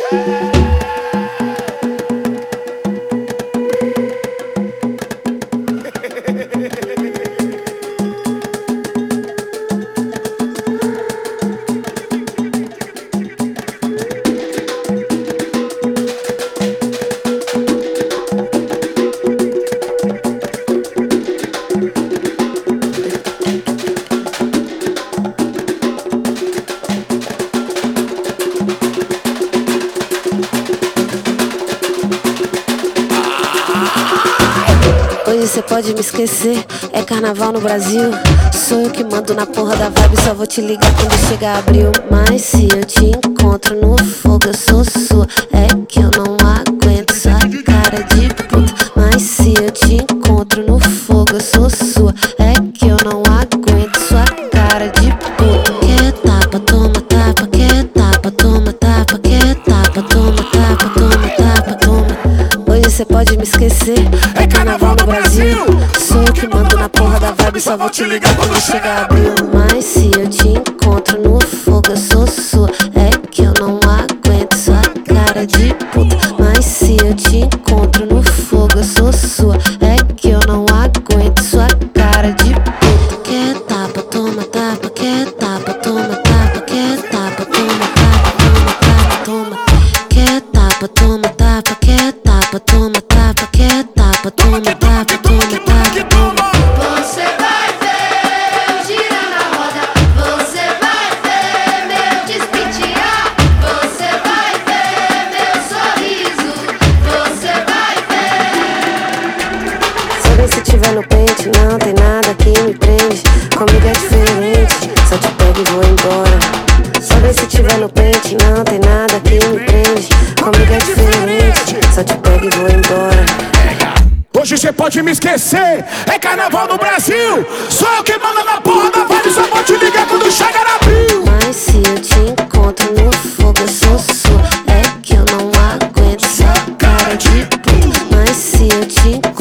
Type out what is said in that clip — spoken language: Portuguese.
Hoje cê pode me esquecer, é carnaval no Brasil. Sou eu que mando na porra da vibe, só vou te ligar quando chegar abril. Mas se eu te encontro no fogo, eu sou sua. É que eu não aguento sua cara de puta. Mas se eu te encontro no fogo, eu sou sua. É que eu não aguento sua cara de puta. Quer tapa, toma tapa, quer tapa, toma tapa, quer tapa, toma tapa, toma tapa, toma. Hoje cê pode me esquecer, é carnaval no Brasil. Sou eu que mando na porra da vibe, só vou te ligar quando chegar abril. Mas se eu te encontro no fogo, eu sou sua. É que eu não aguento sua cara de puta. Mas se eu te encontro no fogo, eu sou sua. É que eu não aguento sua cara de puta. Quer tapa, toma tapa, quer tapa, toma tapa, quer tapa, toma tapa, toma tapa, toma. Quer tapa, toma tapa, quer tapa, toma tapa, quer tapa, toma tapa, toma tapa, toma. Você vai ver eu girando a roda, você vai ver meu despitear, você vai ver meu sorriso, você vai ver. Só vem se tiver no pente, não tem nada que me prende. Comigo é diferente, só te pego e vou embora. Só vem se tiver no pente, não tem nada que me prende. Comigo é diferente, só te pego e vou embora. Hoje cê pode me esquecer, é carnaval no Brasil. Sou eu que manda na porra da vibe, só vou te ligar quando chegar abril. Mas se eu te encontro no fogo, eu sou sua. É que eu não aguento sua cara de puta. Mas se eu te encontro